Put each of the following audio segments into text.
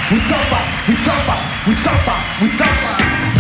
we suffer, we suffer, we suffer, we suffer.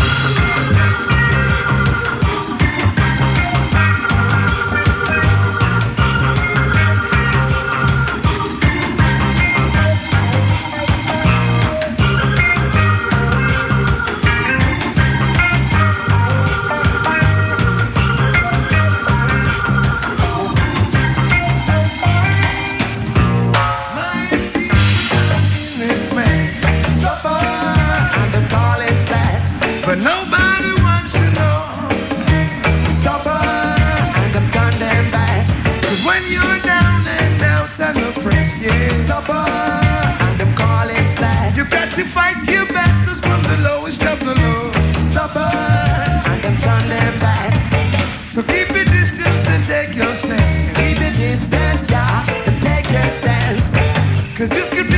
But nobody wants to know. Suffer and them turn them back. 'Cause when you're down and out and oppressed, yeah. Suffer and them call it slack. You've got to fight your battles from the lowest of the low. Suffer and them turn them back. So keep your distance and take your stand. Keep your distance, yeah, and take your stance. 'Cause this could be